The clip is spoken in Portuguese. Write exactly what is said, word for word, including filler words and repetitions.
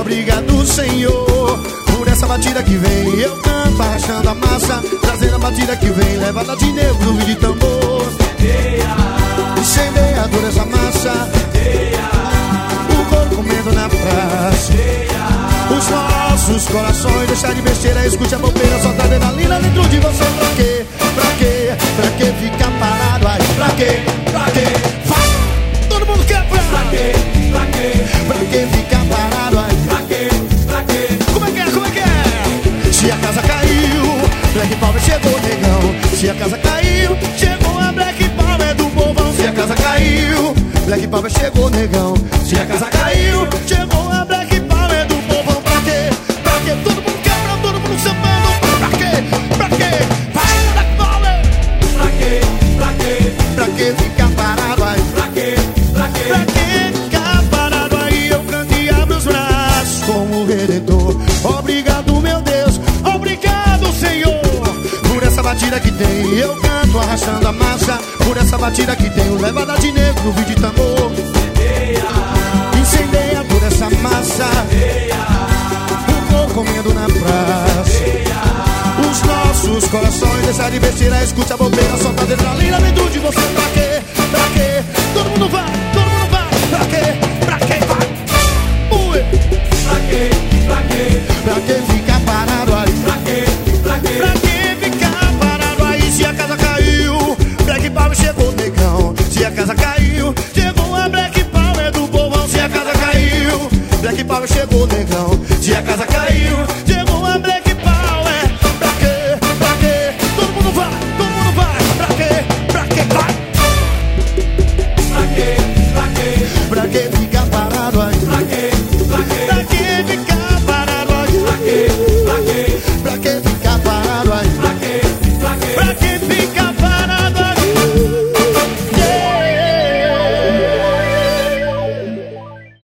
Obrigado, Senhor, por essa batida que vem. Eu canto arrastando a massa, trazendo a batida que vem, levada de negro e de tambor. Incendeador essa massa, o corpo comendo na praça. Os nossos corações, deixar de besteira, escute a bobeira, solta a adrenalina dentro de você. Pra quê? Pra quê? Pra que ficar parado aí? Pra quê? Pra quê? Fala! Todo mundo quer pra, pra quê? Pra quê? Pra que ficar parado aí? Pra quê? Pra quê? Como é que é? Como é que é? Se a casa caiu, Black Power chegou, negão. Se a casa caiu, chegou a Black Power do povão. Se a casa caiu, Black Power chegou, negão. Se a casa caiu, chegou a Black Power do povão. Pra quê? Pra quê? Todo mundo quebra, todo mundo sambando. Pra quê? Pra quê? Vai, Black Power! Pra quê? Pra quê? Pra que ficar parado aí? Pra quê? Pra quê? Pra que ficar parado aí? Eu canto e abro os braços como o Redentor. Obrigado, meu Deus, obrigado, Senhor, por essa batida que tem. Eu canto arrastando a massa, por essa batida que tem. O levada de negro, vídeo de tambor. Incendeia por essa massa, o corpo comendo na praça. Os nossos corações, deixar de besteira, escute a bobeira, solta a adrenalina dentro de você.